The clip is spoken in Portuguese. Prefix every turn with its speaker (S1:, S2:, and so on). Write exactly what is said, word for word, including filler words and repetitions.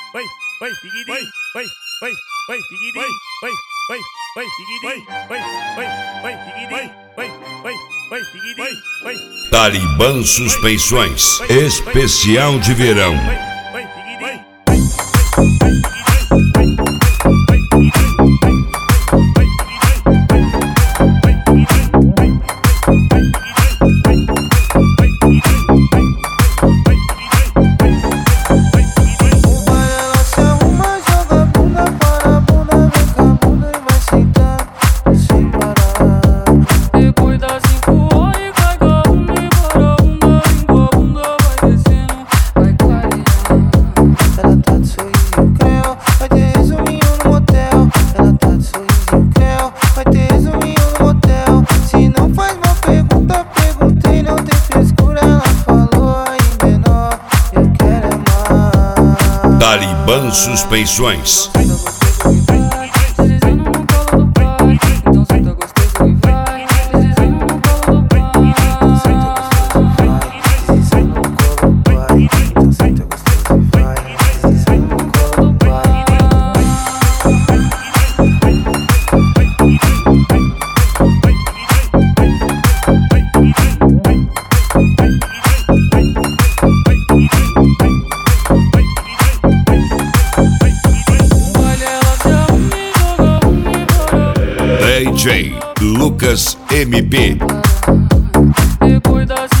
S1: oi, oi, digidi, oi, oi, oi, oi, digidi, oi, oi, oi, oi, digidi, oi, oi, oi, oi, digidi, oi, oi, oi, oi, digidi, oi, oi.
S2: Talibã Suspeições, especial de verão.
S1: Oi, digidi, oi.
S2: Talibã Suspeições. D J Lucas M P.